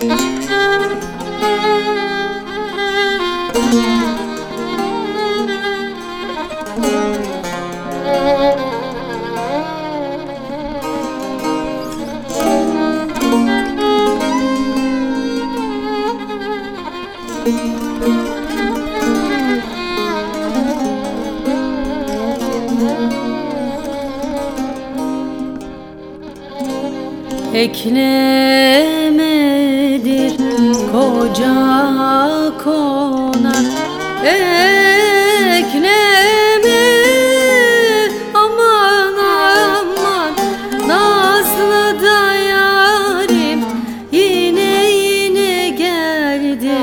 Eklemedir koca konak, ekleme aman aman. Nazlı da yarim yine geldi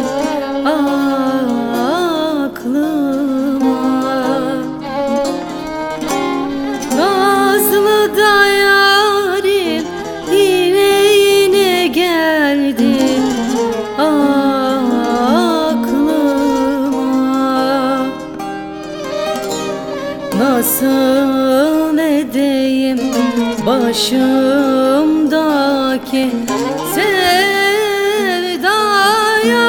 aklıma. Nazlı da yarim yine geldi aklıma. Nasıl edeyim başımdaki sevdaya,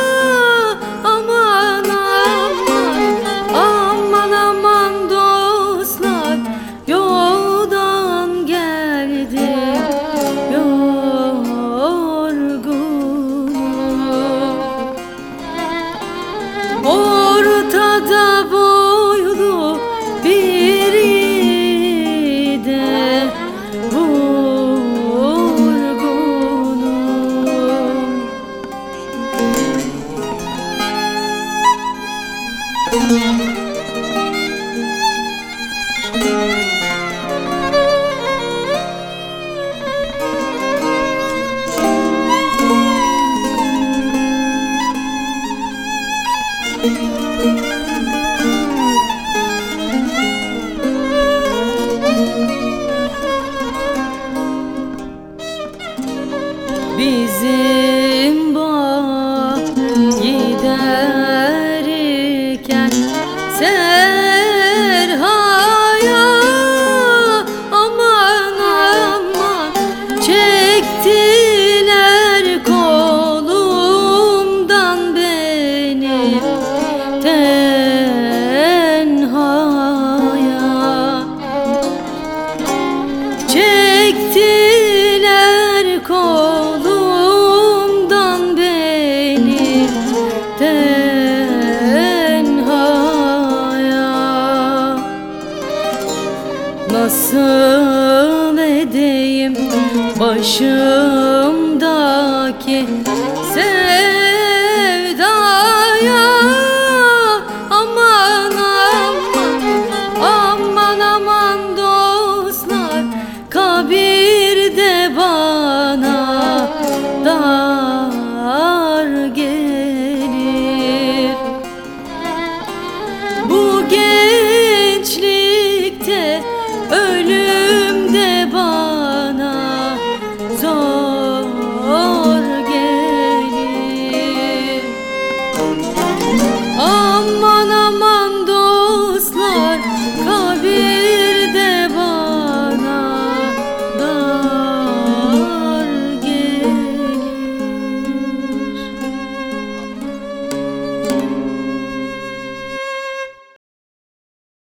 aman aman aman aman. Dostlar yoldan geldi yorgunum. Ortada boylu biri de vurgunum. Bizim bağ giderken Serha'ya, aman aman. Çektiler kolumdan beni tenhaya. Çektiler kolumdan beni tenhaya. Nasıl edeyim başımdaki